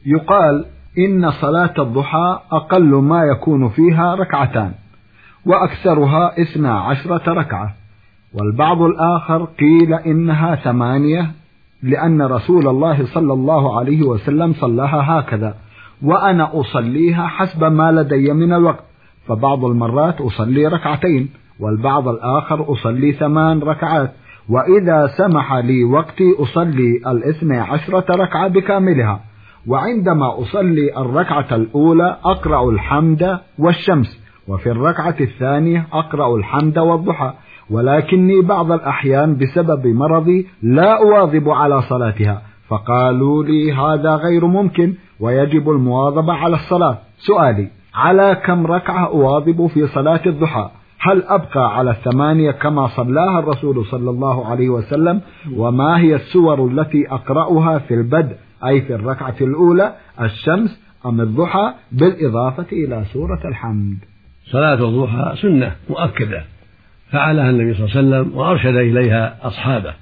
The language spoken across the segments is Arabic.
يقال إن صلاة الضحى أقل ما يكون فيها ركعتان، وأكثرها 12 ركعة، والبعض الآخر قيل إنها 8، لأن رسول الله صلى الله عليه وسلم صلاها هكذا، وأنا أصليها حسب ما لدي من الوقت، فبعض المرات أصلي ركعتين، والبعض الآخر أصلي 8 ركعات، وإذا سمح لي وقتي أصلي 12 ركعة بكاملها. وعندما أصلي الركعة الأولى أقرأ الحمد والشمس، وفي الركعة الثانية أقرأ الحمد والضحى، ولكني بعض الأحيان بسبب مرضي لا أواظب على صلاتها، فقالوا لي هذا غير ممكن ويجب المواظبة على الصلاة. سؤالي: على كم ركعة أواظب في صلاة الضحى؟ هل أبقى على 8 كما صلاها الرسول صلى الله عليه وسلم؟ وما هي السور التي أقرأها في البدء، أي في الركعة الأولى، الشمس أم الضحى، بالإضافة إلى سورة الحمد؟ صلاة الضحى سنة مؤكدة فعلها النبي صلى الله عليه وسلم وأرشد إليها أصحابه،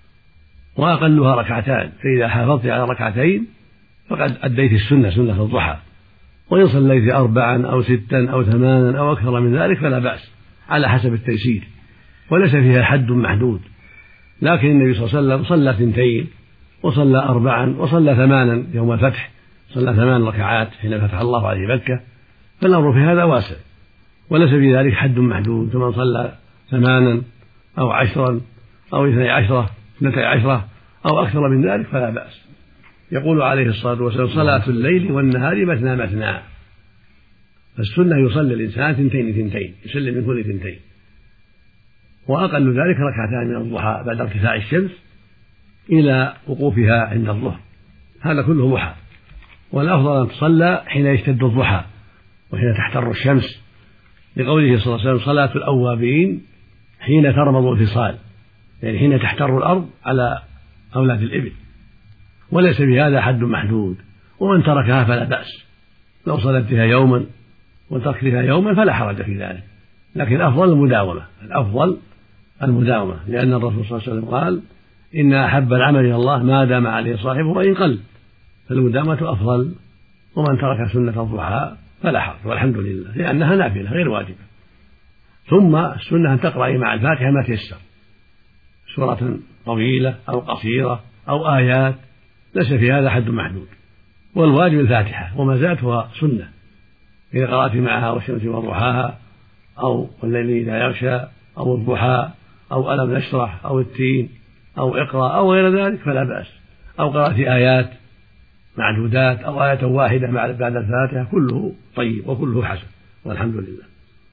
وأقلها ركعتان، فإذا حافظت على ركعتين فقد أديت السنة، سنة الضحى. وإن صليت 4 أو 6 أو 8 أو أكثر من ذلك فلا بأس، على حسب التيسير، وليس فيها حد محدود. لكن النبي صلى الله عليه وسلم صلى 2 وصلى 4 وصلى 8 يوم الفتح، صلى 8 ركعات حين فتح الله عليه مكة، فالأمر في هذا واسع، وليس في ذلك حد محدود. فمن صلى 8 أو 10 أو 12 أو أكثر من ذلك فلا بأس. يقول عليه الصلاة والسلام: صلاة الليل والنهار مثنى مثنى. فالسنة يصلي الإنسان 2 يسلم من كل 2، وأقل ذلك ركعتان من الضحى بعد ارتفاع الشمس إلى وقوفها عند الظهر، هذا كله ضحى. والأفضل أن تصلى حين يشتد الضحى وحين تحتر الشمس، لقوله صلى الله عليه وسلم: صلاة الأوابين حين ترمض الفصال، يعني حين تحتر الأرض على أولاد الإبل، وليس في هذا حد محدود. ومن تركها فلا بأس، لو صلت بها يوما وتركت بها يوما فلا حرج في ذلك، لكن الأفضل المداومة، لأن الرسول صلى الله عليه وسلم قال: إن أحب العمل إلى الله ما دام عليه صاحبه وإن قل، فالمداومة أفضل. ومن ترك سنة الضحى فلا حرج، والحمد لله، لأنها نافلة غير واجبة. ثم السنة أن تقرأ مع الفاتحة ما تيسر، سورة طويلة أو قصيرة أو آيات، ليس في هذا حد محدود. والواجب الفاتحة وما زادتها سنة، إذا قرأت معها والشمس وضحاها أو والليل إذا يغشى أو الضحى أو ألم نشرح أو التين أو اقرأ أو غير ذلك فلا بأس، أو قرأت آيات معدودات أو آية واحدة بعد الفاتحة، كله طيب وكله حسن، والحمد لله.